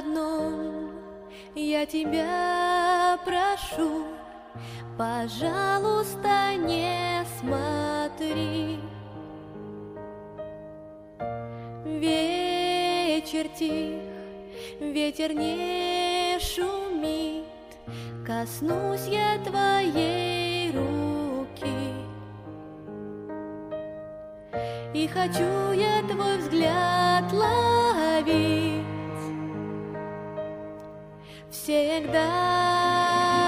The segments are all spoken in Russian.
одном я тебя прошу, пожалуйста, не смотри. Вечер тих, ветер не шумит, коснусь я твоей руки, и хочу я твой взгляд ловить всегда.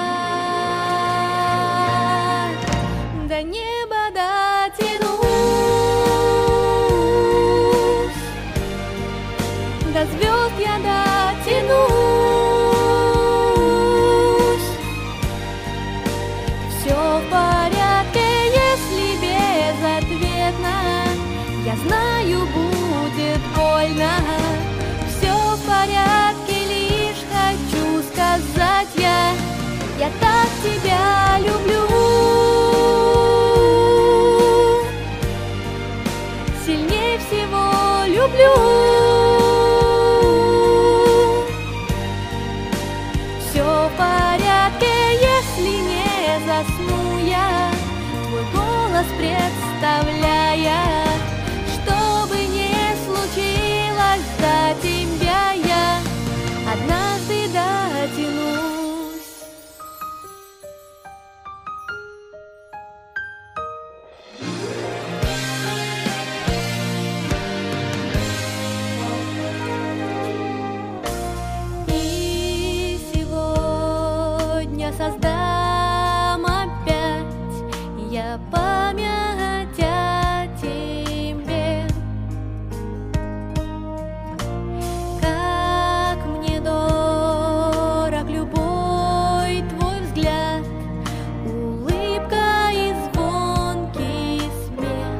До неба дотянусь, до звезд я дотянусь. Все в порядке, если безответно, я знаю, будет больно. Все в порядке, лишь хочу сказать я так тебя люблю. Сильнее всего люблю. Все в порядке, если не засну я, твой голос представляя. Что бы ни случилось, до тебя я однажды дотянусь. Создам опять я память о тебе. Как мне дорог любой твой взгляд, улыбка и звонкий смех.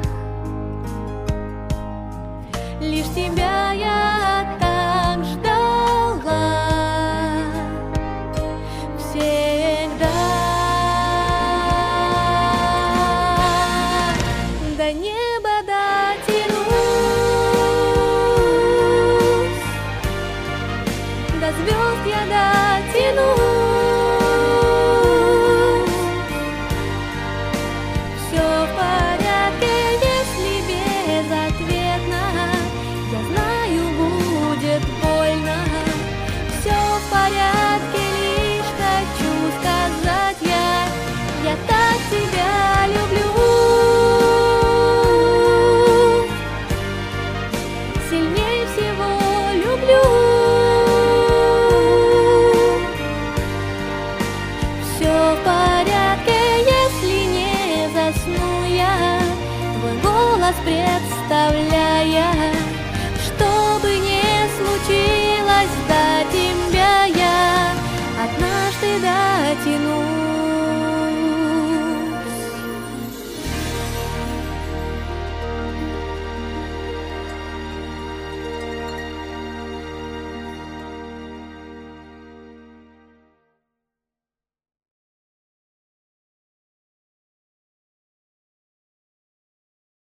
Лишь тебя я так ждала всегда. До неба дотянусь, до звезд я дотянусь. Все в порядке, если безответно, я знаю, будет больно. Все в порядке, лишь хочу сказать я так тебя люблю. Сильнее всего люблю. Все в порядке, если не засну я, твой голос представляя. Что бы ни случилось,